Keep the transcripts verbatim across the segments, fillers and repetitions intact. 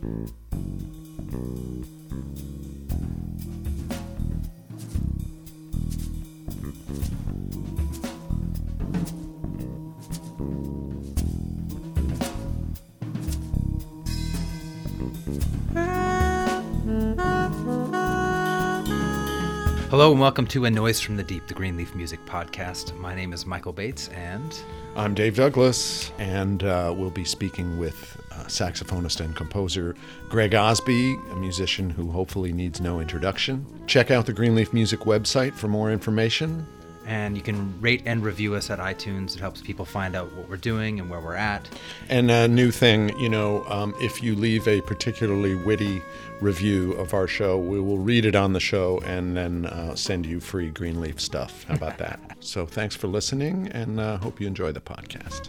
Hello and welcome to A Noise from the Deep, the Greenleaf Music Podcast. My name is Michael Bates and... I'm Dave Douglas, and uh, we'll be speaking with uh, saxophonist and composer Greg Osby, a musician who hopefully needs no introduction. Check out the Greenleaf Music website for more information. And you can rate and review us at iTunes. It helps people find out what we're doing and where we're at. And a new thing, you know, um, if you leave a particularly witty review of our show, we will read it on the show and then uh, send you free Greenleaf stuff. How about that? So thanks for listening, and uh, hope you enjoy the podcast.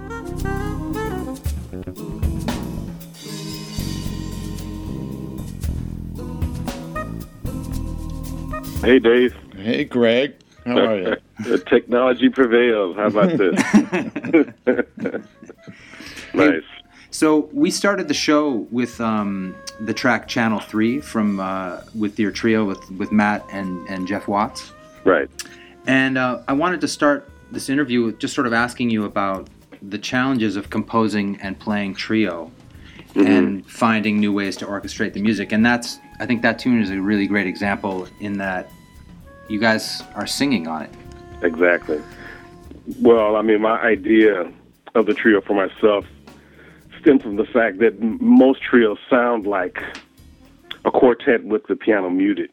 Hey, Dave. Hey, Greg. How are you? The technology prevails. How about this? Nice. So we started the show with um, the track Channel three from uh, with your trio with, with Matt and, and Jeff Watts. Right. And uh, I wanted to start this interview with just sort of asking you about the challenges of composing and playing trio mm-hmm. and finding new ways to orchestrate the music. And that's, I think that tune is a really great example in that you guys are singing on it. Exactly. Well, I mean, my idea of the trio for myself stems from the fact that m- most trios sound like a quartet with the piano muted.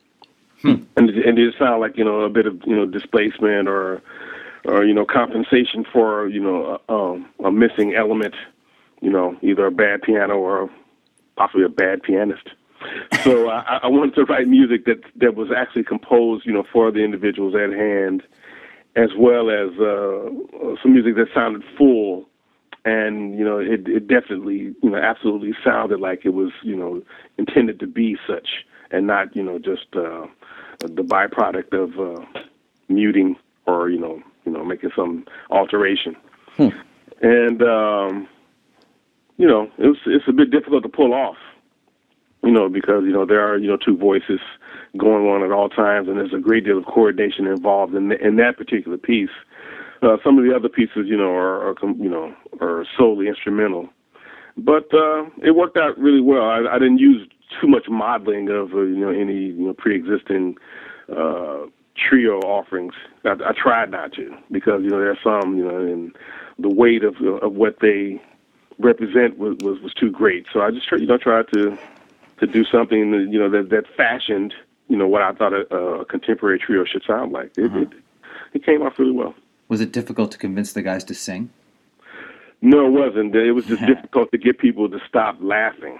Hmm. And, and they sound like, you know, a bit of, you know, displacement or, or you know, compensation for, you know, a, um, a missing element, you know, either a bad piano or possibly a bad pianist. So I, I wanted to write music that that was actually composed, you know, for the individuals at hand, as well as uh, some music that sounded full, and you know, it, it definitely, you know, absolutely sounded like it was, you know, intended to be such, and not, you know, just uh, the byproduct of uh, muting or you know, you know, making some alteration. Hmm. And um, you know, it was it's a bit difficult to pull off. You know, because, you know, there are, you know, two voices going on at all times, and there's a great deal of coordination involved in, in that particular piece. Uh, some of the other pieces, you know, are, are you know, are solely instrumental. But uh, it worked out really well. I, I didn't use too much modeling of, uh, you know, any, you know, pre-existing uh, trio offerings. I, I tried not to, because, you know, there are some, you know, and the weight of of what they represent was, was, was too great. So I just, you know, tried to... to do something, you know, that that fashioned, you know, what I thought a, a contemporary trio should sound like. It, uh-huh. it it came off really well. Was it difficult to convince the guys to sing? No, it wasn't. It was just difficult to get people to stop laughing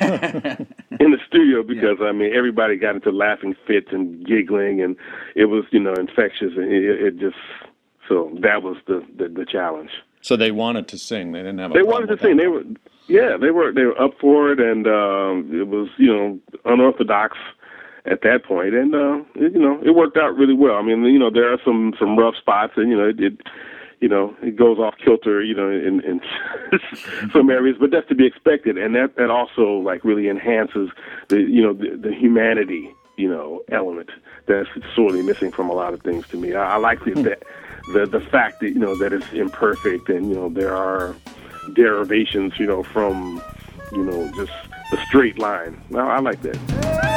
in the studio because, yeah. I mean, everybody got into laughing fits and giggling, and it was, you know, infectious. And it, it just, so that was the, the, the challenge. So they wanted to sing. They didn't have a They problem wanted to sing. They were, yeah, they were they were up for it, and um, it was, you know, unorthodox at that point, and uh, it, you know, it worked out really well. I mean, you know, there are some, some rough spots, and you know, it, it you know, it goes off kilter, you know, in, in some areas, but that's to be expected, and that, that also like really enhances the, you know, the, the humanity, you know, element that's sorely missing from a lot of things to me. I, I like the, the the the fact that, you know, that it's imperfect, and you know, there are derivations, you know, from, you know, just the straight line. Now, I like that.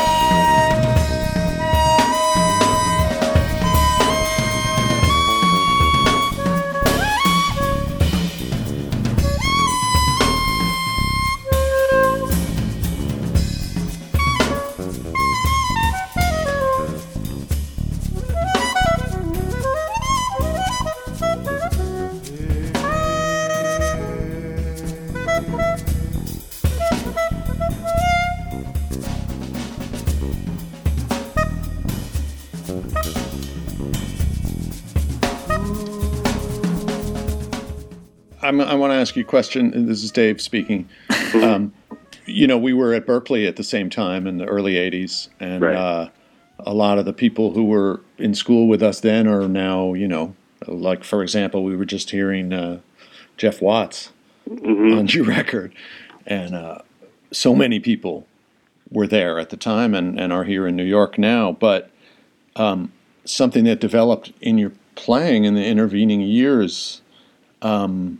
I'm, I want to ask you a question. This is Dave speaking. Um, you know, we were at Berkeley at the same time in the early eighties, and right. uh, a lot of the people who were in school with us then are now, you know, like, for example, we were just hearing uh, Jeff Watts mm-hmm. on your record. And, uh, so many people were there at the time and, and are here in New York now, but um, something that developed in your playing in the intervening years, um,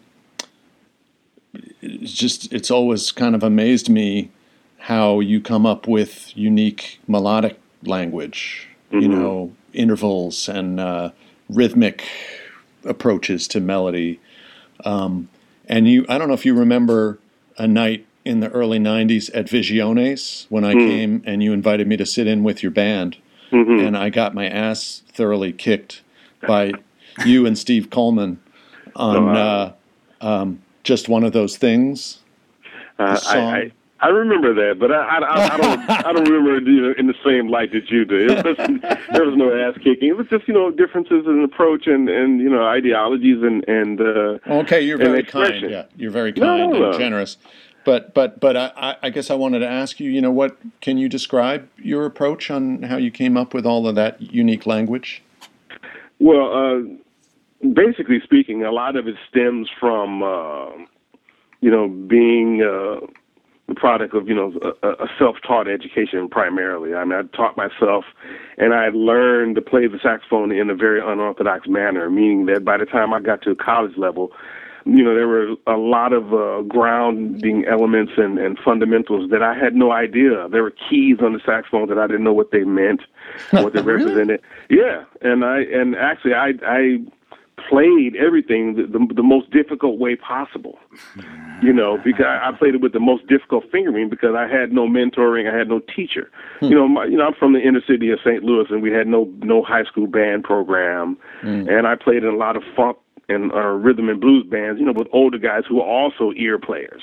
it's just, it's always kind of amazed me how you come up with unique melodic language, mm-hmm. you know, intervals and uh, rhythmic approaches to melody. Um, and you, I don't know if you remember a night in the early nineties at Visiones when I mm. came and you invited me to sit in with your band, mm-hmm. and I got my ass thoroughly kicked by you and Steve Coleman on uh, um, Just One of Those Things. Uh, I, I I remember that, but I, I, I don't I don't remember it, you know, in the same light that you do. It was, there was no ass kicking. It was just, you know, differences in approach and, and you know, ideologies and and uh, okay, you're very kind. Yeah, you're very kind no, no. and generous. But but but I, I guess I wanted to ask you, you know, what can you describe your approach on how you came up with all of that unique language? Well, uh, basically speaking, a lot of it stems from uh, you know being uh, the product of you know a, a self-taught education primarily. I mean, I taught myself, and I learned to play the saxophone in a very unorthodox manner, meaning that by the time I got to college level, you know, there were a lot of uh, grounding elements and, and fundamentals that I had no idea. There were keys on the saxophone that I didn't know what they meant, what they really? represented. Yeah, and I and actually I I played everything the, the, the most difficult way possible. You know, because I played it with the most difficult fingering because I had no mentoring, I had no teacher. Hmm. You know, my, you know, I'm from the inner city of Saint Louis, and we had no no high school band program, hmm. and I played in a lot of funk and uh, rhythm and blues bands, you know, with older guys who were also ear players.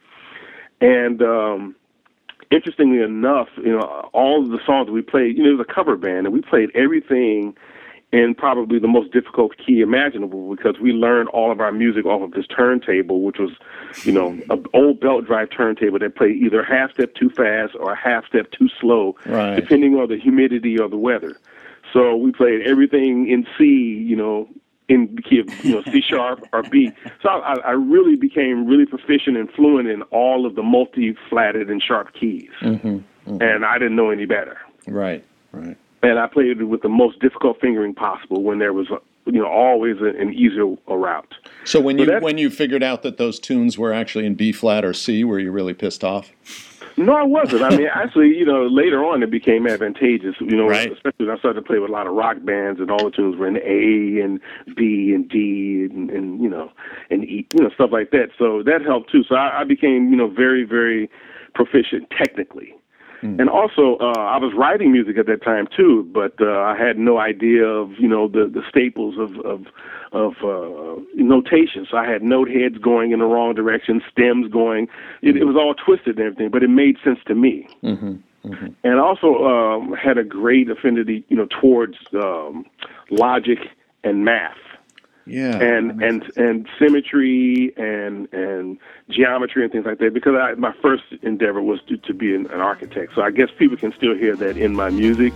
And um, interestingly enough, you know, all of the songs we played, you know, it was a cover band, and we played everything in probably the most difficult key imaginable because we learned all of our music off of this turntable, which was, you know, an old belt drive turntable that played either a half step too fast or a half step too slow, right. depending on the humidity or the weather. So we played everything in C, you know, in the key of, you know, C sharp or B. So I, I really became really proficient and fluent in all of the multi-flatted and sharp keys. Mm-hmm, mm-hmm. And I didn't know any better. Right, right. And I played it with the most difficult fingering possible when there was, you know, always an easier route. So when you when you figured out that those tunes were actually in B flat or C, were you really pissed off? No, I wasn't. I mean, actually, you know, later on it became advantageous, you know, right. especially when I started to play with a lot of rock bands and all the tunes were in A and B and D and, and you know, and E, you know, stuff like that. So that helped too. So I, I became, you know, very, very proficient technically. Mm. And also, uh, I was writing music at that time too, but uh, I had no idea of, you know, the, the staples of, of, of uh, notation. So I had note heads going in the wrong direction, stems going. It, it was all twisted and everything, but it made sense to me. Mm-hmm. Mm-hmm. And also um, had a great affinity, you know, towards um, logic and math. Yeah, and and sense. and symmetry and and geometry and things like that. Because I, my first endeavor was to, to be an, an architect, so I guess people can still hear that in my music.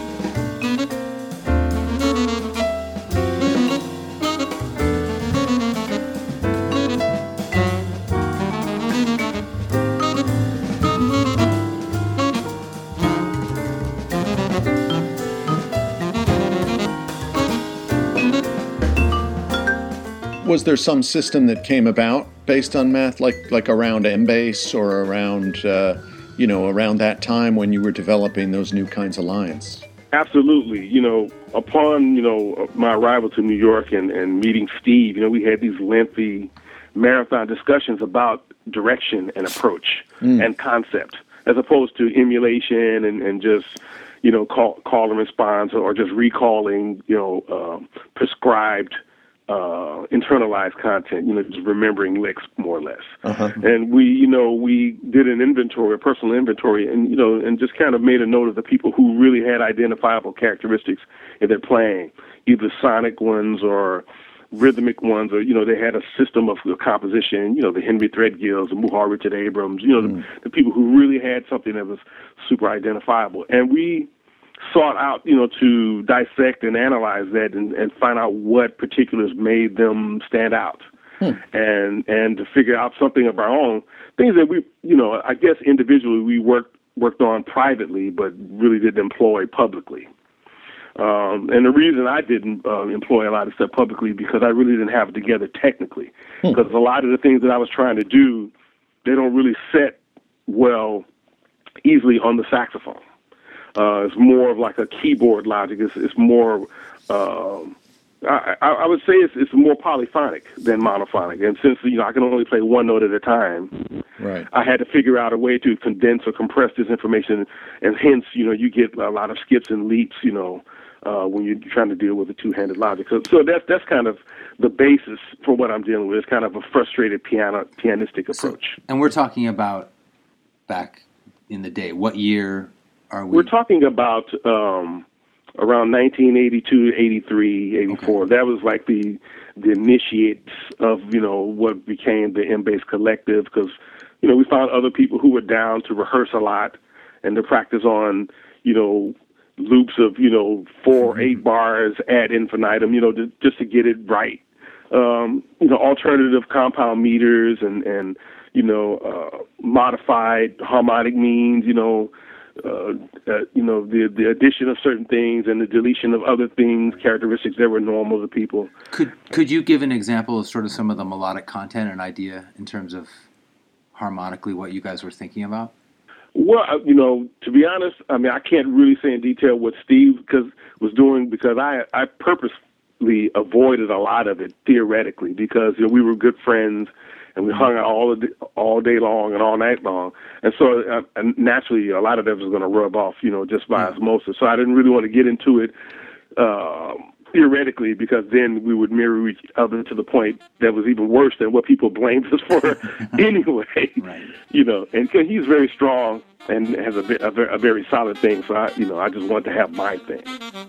Was there some system that came about based on math, like like around Embase or around, uh, you know, around that time when you were developing those new kinds of lines? Absolutely. You know, upon, you know, my arrival to New York and, and meeting Steve, you know, we had these lengthy marathon discussions about direction and approach mm. and concept, as opposed to emulation and, and just, you know, call, call and response or just recalling, you know, uh, prescribed Uh, internalized content, you know, just remembering licks more or less. Uh-huh. And we, you know, we did an inventory, a personal inventory, and, you know, and just kind of made a note of the people who really had identifiable characteristics in their playing, either sonic ones or rhythmic ones, or, you know, they had a system of composition, you know, the Henry Threadgills, the Muhar Richard Abrams, you know, mm. the, the people who really had something that was super identifiable. And we sought out, you know, to dissect and analyze that and, and find out what particulars made them stand out. hmm. and and to figure out something of our own, things that we, you know, I guess individually we worked worked on privately, but really didn't employ publicly. Um, and the reason I didn't uh, employ a lot of stuff publicly because I really didn't have it together technically. Hmm. Because a lot of the things that I was trying to do, they don't really set well easily on the saxophone. Uh, it's more of like a keyboard logic. It's, it's more, uh, I, I would say it's, it's more polyphonic than monophonic. And since, you know, I can only play one note at a time, right. I had to figure out a way to condense or compress this information. And hence, you know, you get a lot of skips and leaps, you know, uh, when you're trying to deal with a two-handed logic. So, so that's, that's kind of the basis for what I'm dealing with. It's kind of a frustrated piano, pianistic approach. So, and we're talking about back in the day. What year are we? We're talking about um, around nineteen eighty-two, eighty-three, eighty-four. Okay. That was like the the initiates of, you know, what became the M-Bass Collective, because, you know, we found other people who were down to rehearse a lot and to practice on, you know, loops of, you know, four, mm-hmm. eight bars ad infinitum, you know, to, just to get it right. Um, you know, alternative compound meters and, and you know, uh, modified harmonic means, you know, uh, uh, you know, the the addition of certain things and the deletion of other things, characteristics that were normal to people. Could could you give an example of sort of some of the melodic content and idea in terms of harmonically what you guys were thinking about? Well, you know, to be honest, I mean, I can't really say in detail what Steve because was doing because I I purposely avoided a lot of it theoretically because, you know, we were good friends. And we hung out all the, all day long and all night long. And so uh, and naturally, a lot of that was going to rub off, you know, just by osmosis. So I didn't really want to get into it uh, theoretically because then we would mirror each other to the point that was even worse than what people blamed us for anyway. Right. You know, and cause he's very strong and has a, a, a very solid thing. So, I, you know, I just wanted to have my thing.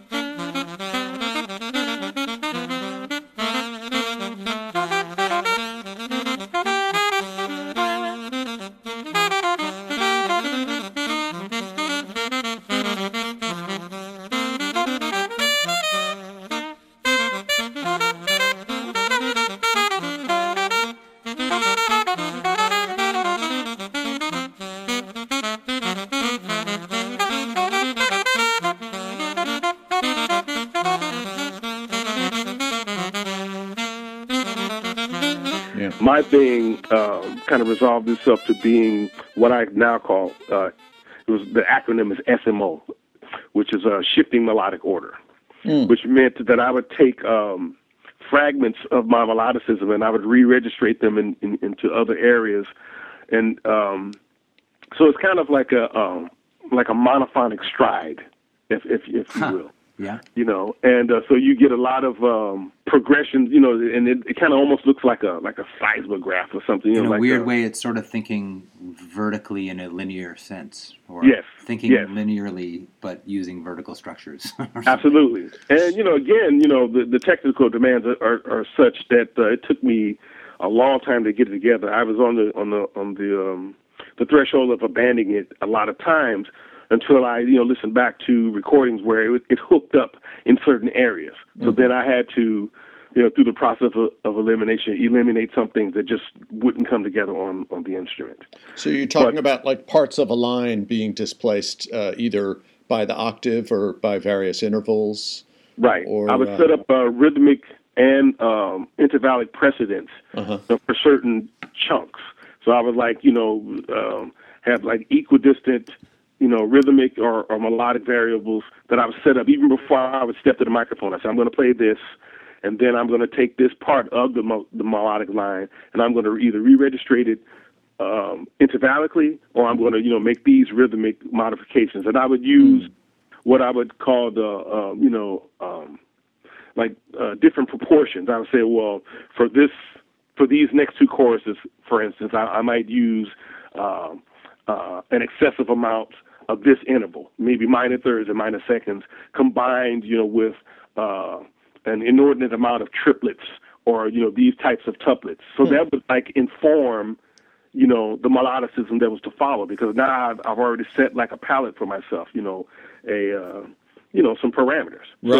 My thing um, kind of resolved itself to being what I now call, uh, it was the acronym is S M O, which is a shifting melodic order, mm. which meant that I would take um, fragments of my melodicism and I would re-registrate them in, in, into other areas. And um, so it's kind of like a um, like a monophonic stride, if if, if you huh. will. Yeah. You know, and uh, so you get a lot of um, progressions, you know, and it, it kind of almost looks like a like a seismograph or something. You in know, a like weird a, way, it's sort of thinking vertically in a linear sense, or yes, thinking yes. linearly but using vertical structures. Absolutely, and you know, again, you know, the, the technical demands are, are, are such that uh, it took me a long time to get it together. I was on the on the on the um, the threshold of abandoning it a lot of times. Until I, you know, listened back to recordings where it, it hooked up in certain areas. So mm-hmm. then I had to, you know, through the process of, of elimination, eliminate some things that just wouldn't come together on, on the instrument. So you're talking but, about like parts of a line being displaced uh, either by the octave or by various intervals? Right. Or, I would uh, set up uh, rhythmic and um, intervallic precedents uh-huh. you know, for certain chunks. So I would like, you know, um, have like equidistant you know, rhythmic or, or melodic variables that I would set up even before I would step to the microphone. I said, I'm going to play this, and then I'm going to take this part of the mo- the melodic line, and I'm going to either re-registrate it um, intervallically, or I'm going to, you know, make these rhythmic modifications. And I would use mm. what I would call the, uh, you know, um, like uh, different proportions. I would say, well, for this, for these next two choruses, for instance, I, I might use um, uh, an excessive amount of this interval, maybe minor thirds and minor seconds, combined, you know, with uh, an inordinate amount of triplets or, you know, these types of tuplets. So hmm. that would, like, inform, you know, the melodicism that was to follow, because now I've, I've already set, like, a palette for myself, you know, a, uh, you know, some parameters. Right. So it would,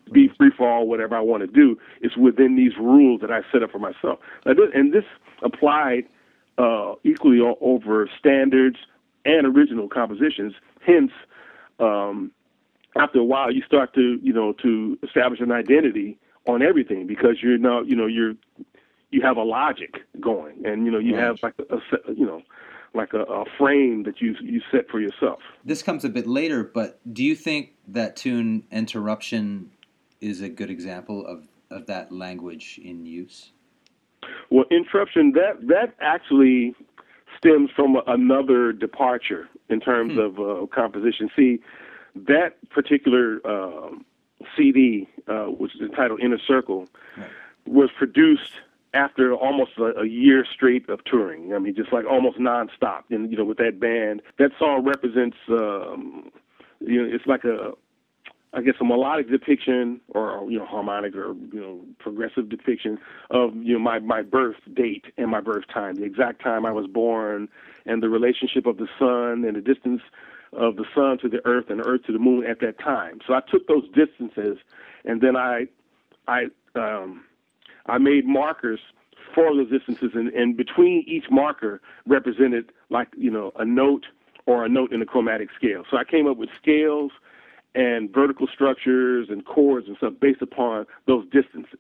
be free for all, whatever I want to do. It's within these rules that I set up for myself. And this applied uh, equally over standards and original compositions. Hence, um, after a while, you start to, you know, to establish an identity on everything, because you're now, you know, you're, you have a logic going, and, you know, you right. have like a, a, you know, like a, a frame that you you set for yourself. This comes a bit later, but do you think that tune Interruption is a good example of, of that language in use? Well, Interruption, that that actually stems from another departure in terms hmm. of uh, composition. See, that particular um, C D, uh, which is entitled Inner Circle, right. was produced after almost a, a year straight of touring. I mean, just like almost nonstop. And, you know, with that band, that song represents, um, you know, it's like a, I guess, a melodic depiction, or, you know, harmonic or, you know, progressive depiction of, you know, my, my birth date and my birth time, the exact time I was born, and the relationship of the sun and the distance of the sun to the earth and the earth to the moon at that time. So I took those distances, and then I, I, um, I made markers for those distances, and, and between each marker represented, like, you know, a note or a note in a chromatic scale. So I came up with scales and vertical structures and chords and stuff based upon those distances.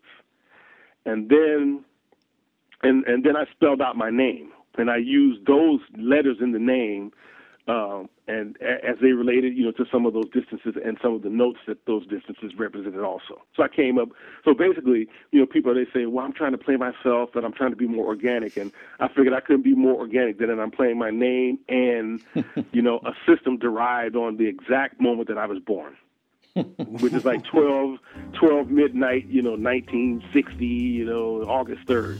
And then, and, and then I spelled out my name, and I used those letters in the name Um, and a, as they related, you know, to some of those distances and some of the notes that those distances represented also. So I came up, so basically, you know, people, they say, well, I'm trying to play myself, and I'm trying to be more organic. And I figured I couldn't be more organic than I'm playing my name and, you know, a system derived on the exact moment that I was born, which is like twelve, twelve midnight, you know, nineteen sixty, you know, August third.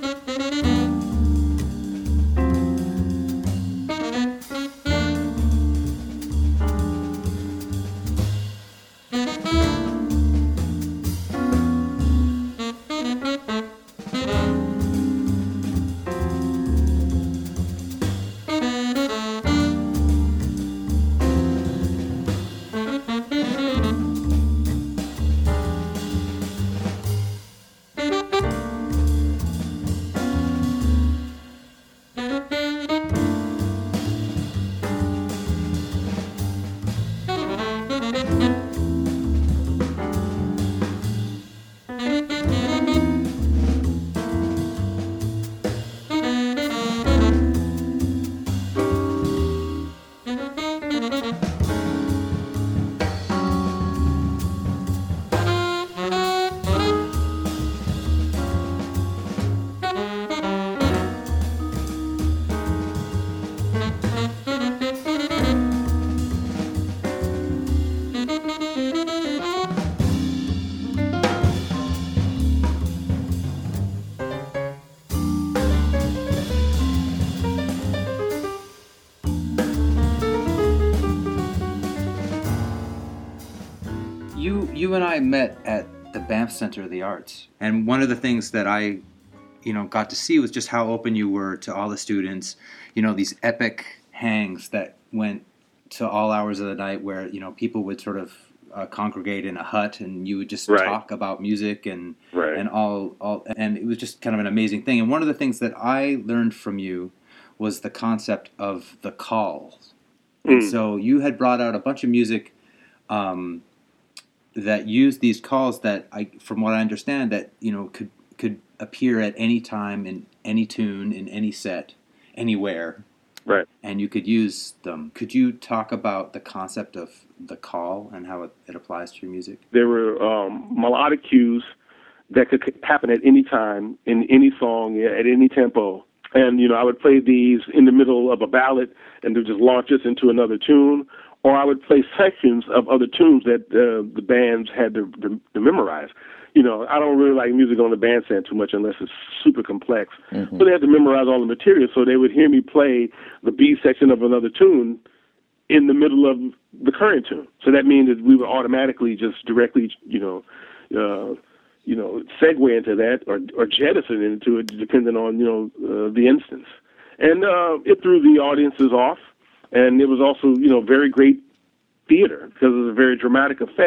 You and I met at the Banff Center of the Arts, and one of the things that I, you know, got to see was just how open you were to all the students. You know, these epic hangs that went to all hours of the night, where, you know, people would sort of uh, congregate in a hut, and you would just right. talk about music and right. and all all, and it was just kind of an amazing thing. And one of the things that I learned from you was the concept of the calls. Mm. And so you had brought out a bunch of music. Um, that used these calls that, I, from what I understand, that, you know, could could appear at any time in any tune, in any set, anywhere. Right. And you could use them. Could you talk about the concept of the call and how it, it applies to your music? There were um, melodic cues that could happen at any time, in any song, at any tempo. And, you know, I would play these in the middle of a ballad and to just launch us into another tune. Or I would play sections of other tunes that uh, the bands had to, to, to memorize. You know, I don't really like music on the bandstand too much unless it's super complex. Mm-hmm. So they had to memorize all the material, so they would hear me play the B section of another tune in the middle of the current tune. So that means that we would automatically just directly, you know, uh, you know, segue into that or, or jettison into it, depending on, you know, uh, the instance. And uh, it threw the audiences off. And it was also, you know, very great theater, because it was a very dramatic effect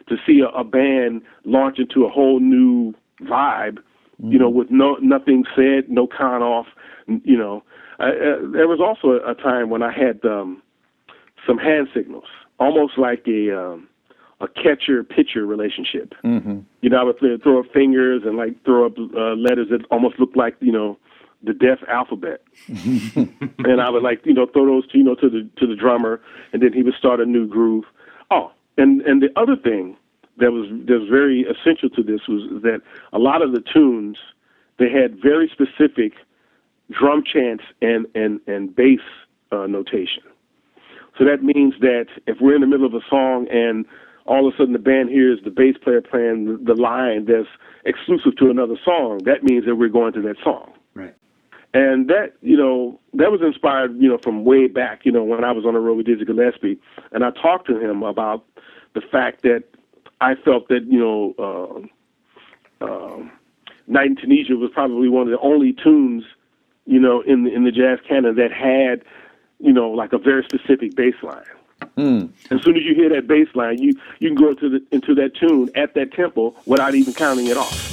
to see a, a band launch into a whole new vibe, mm-hmm. you know, with no nothing said, no con off, you know. I, uh, there was also a, a time when I had um, some hand signals, almost like a um, a catcher-pitcher relationship. Mm-hmm. You know, I would th- throw up fingers and like throw up uh, letters that almost looked like, you know, the deaf alphabet. And I would like, you know, throw those, you know, to the to the drummer, and then he would start a new groove. Oh, and and the other thing that was that was very essential to this was that a lot of the tunes, they had very specific drum chants and and and bass uh, notation. So that means that if we're in the middle of a song and all of a sudden the band hears the bass player playing the line that's exclusive to another song, that means that we're going to that song. Right. And that, you know, that was inspired, you know, from way back, you know, when I was on the road with Dizzy Gillespie. And I talked to him about the fact that I felt that, you know, uh, uh, Night in Tunisia was probably one of the only tunes, you know, in the, in the jazz canon that had, you know, like a very specific bass line. Mm. As soon as you hear that bass line, you, you can go into, the, into that tune at that tempo without even counting it off.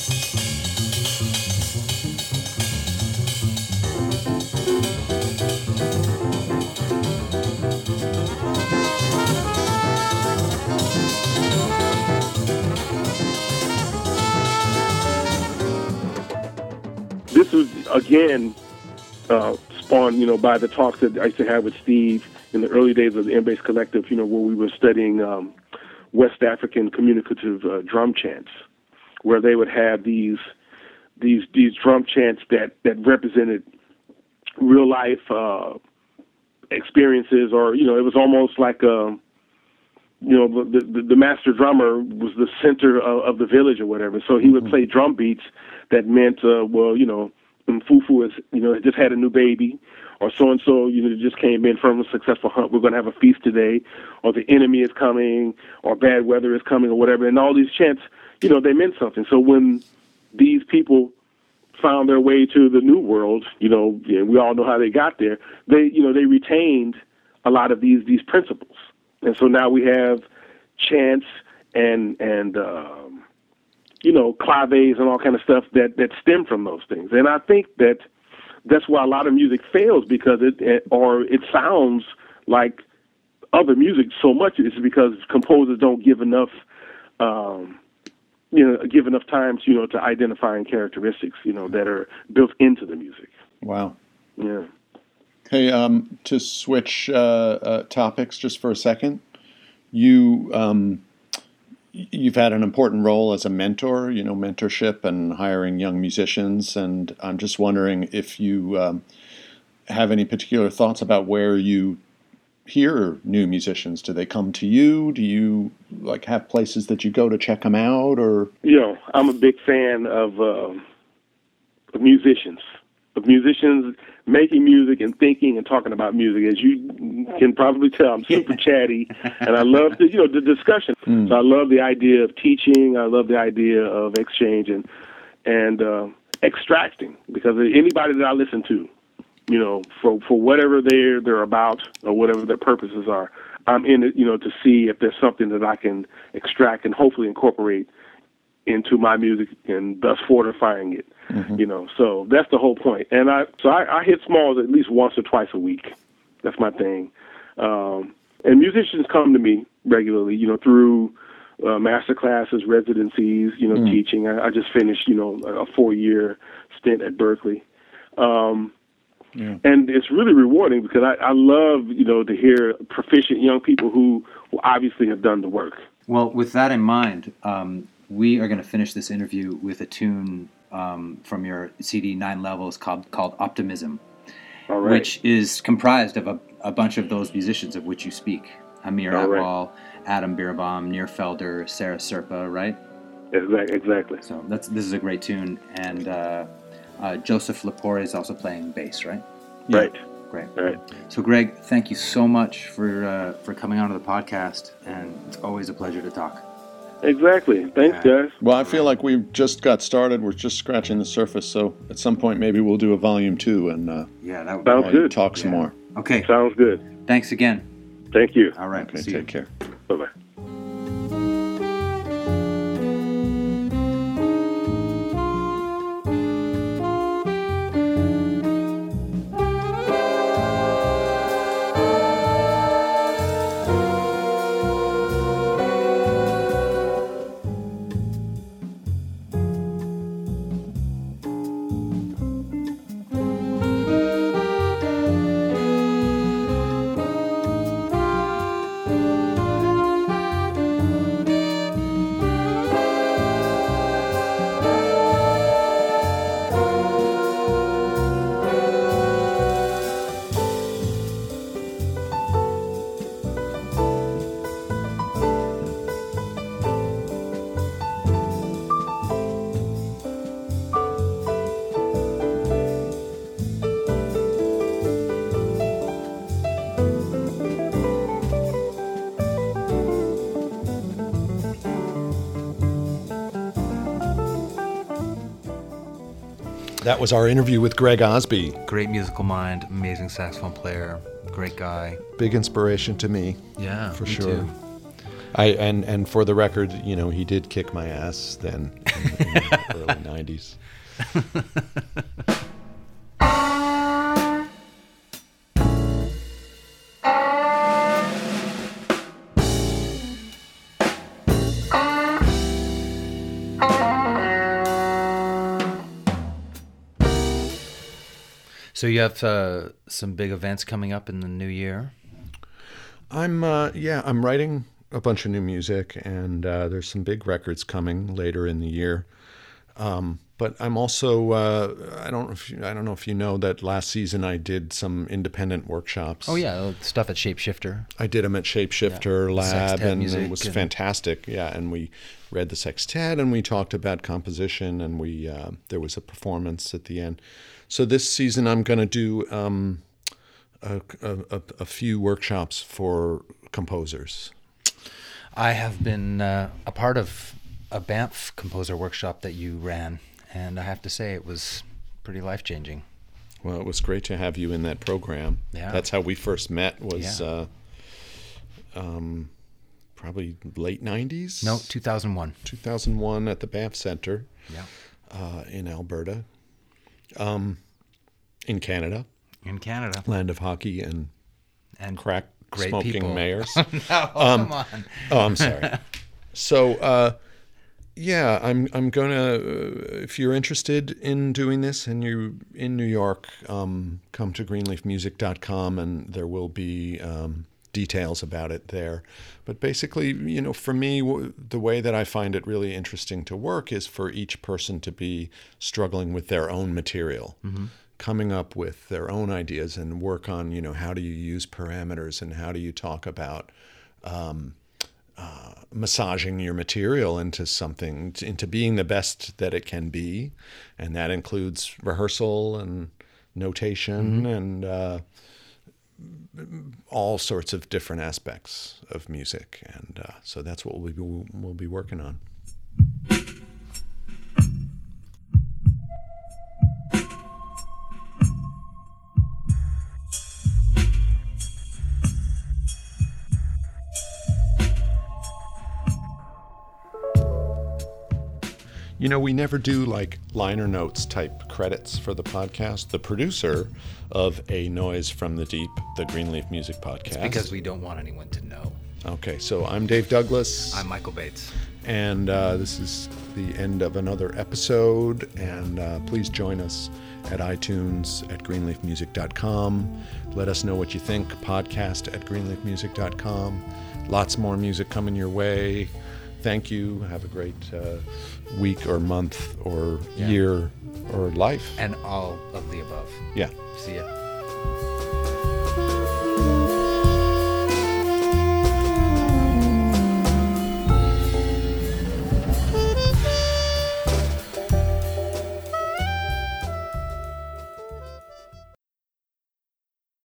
This was, again, uh, spawned, you know, by the talks that I used to have with Steve in the early days of the M-Bass Collective, you know, where we were studying um, West African communicative uh, drum chants, where they would have these these these drum chants that, that represented real life uh, experiences, or, you know, it was almost like a, you know, the, the, the master drummer was the center of, of the village or whatever. So he would play drum beats that meant, uh, well, you know, Mfufu is, you know, just had a new baby, or so-and-so, you know, just came in from a successful hunt. We're going to have a feast today, or the enemy is coming, or bad weather is coming, or whatever. And all these chants, you know, they meant something. So when these people found their way to the New World, you know, and we all know how they got there, they, you know, they retained a lot of these these principles. And so now we have chants and, and um, you know, claves and all kind of stuff that, that stem from those things. And I think that that's why a lot of music fails, because it, it or it sounds like other music so much. It's because composers don't give enough, um, you know, give enough time to, you know, to identifying characteristics, you know, that are built into the music. Wow. Yeah. Hey, um, to switch uh, uh, topics just for a second, you um, you've had an important role as a mentor, you know, mentorship and hiring young musicians, and I'm just wondering if you um, have any particular thoughts about where you hear new musicians. Do they come to you? Do you like have places that you go to check them out, or? You know, I'm a big fan of, uh, of musicians. Of musicians making music and thinking and talking about music. As you can probably tell, I'm super chatty, and I love the, you know, the discussion. Mm. So I love the idea of teaching. I love the idea of exchange and and uh, extracting, because anybody that I listen to, you know, for for whatever they're they're about or whatever their purposes are, I'm in it, you know, to see if there's something that I can extract and hopefully incorporate into my music, and thus fortifying it. Mm-hmm. You know, so that's the whole point. And I, so I, I hit smalls at least once or twice a week. That's my thing. Um, and musicians come to me regularly, you know, through uh, master classes, residencies, you know, mm. teaching. I, I just finished, you know, a four-year stint at Berkeley. Um, yeah. And it's really rewarding, because I, I love, you know, to hear proficient young people who, who obviously have done the work. Well, with that in mind, um, we are going to finish this interview with a tune Um, from your C D Nine Levels called called Optimism, All right. which is comprised of a, a bunch of those musicians of which you speak: Amir All Atwal, right. Adam Birbaum, Nir Felder, Sarah Serpa, right? Exactly. Exactly. So that's this is a great tune, and uh, uh, Joseph Lepore is also playing bass, right? Yeah. Right. Great. Right. So, Greg, thank you so much for uh, for coming onto the podcast, and it's always a pleasure to talk. Exactly. Thanks, guys. Well, I feel like we've just got started. We're just scratching the surface. So at some point, maybe we'll do a volume two and uh, yeah, that would sounds be good. Talk some yeah. more. Okay. Sounds good. Thanks again. Thank you. All right. Okay. See Take you. care. Bye bye. That was our interview with Greg Osby. Great musical mind, amazing saxophone player, great guy. Big inspiration to me. Yeah, for me sure. Too. I and and for the record, you know, he did kick my ass then in, in the early nineties. So you have uh, some big events coming up in the new year? I'm uh, yeah, I'm writing a bunch of new music, and uh, there's some big records coming later in the year. Um, but I'm also uh, I don't know if you, I don't know if you know that last season I did some independent workshops. Oh yeah, stuff at Shapeshifter. I did them at Shapeshifter Yeah. Lab, Sextet and music it was and- fantastic. Yeah, and we read the sextet, and we talked about composition, and we uh, there was a performance at the end. So this season I'm going to do um, a, a, a few workshops for composers. I have been uh, a part of a Banff composer workshop that you ran, and I have to say it was pretty life-changing. Well, it was great to have you in that program. Yeah. That's how we first met, was Yeah. uh, um, probably late nineties? No, two thousand one. two thousand one at the Banff Center Yeah. uh, in Alberta, um, in Canada, In Canada. land of hockey and And crack great smoking people. mayors. No, Um, come on. Oh, I'm sorry. So, uh, yeah, I'm I'm gonna. Uh, if you're interested in doing this and you're in New York, um, come to greenleaf music dot com and there will be um, details about it there. But basically, you know, for me, w- the way that I find it really interesting to work is for each person to be struggling with their own material. Mm-hmm. Coming up with their own ideas and work on, you know, how do you use parameters and how do you talk about um, uh, massaging your material into something, into being the best that it can be. And that includes rehearsal and notation Mm-hmm. and uh, all sorts of different aspects of music. And uh, so that's what we'll be, we'll be working on. You know, we never do like liner notes type credits for the podcast. The producer of A Noise from the Deep, the Greenleaf Music Podcast. Because we don't want anyone to know. Okay, so I'm Dave Douglas. I'm Michael Bates. And uh, this is the end of another episode. And uh, please join us at iTunes, at greenleaf music dot com. Let us know what you think. Podcast at greenleaf music dot com. Lots more music coming your way. Thank you. Have a great uh, week or month or Yeah. year or life. And all of the above. Yeah. See ya.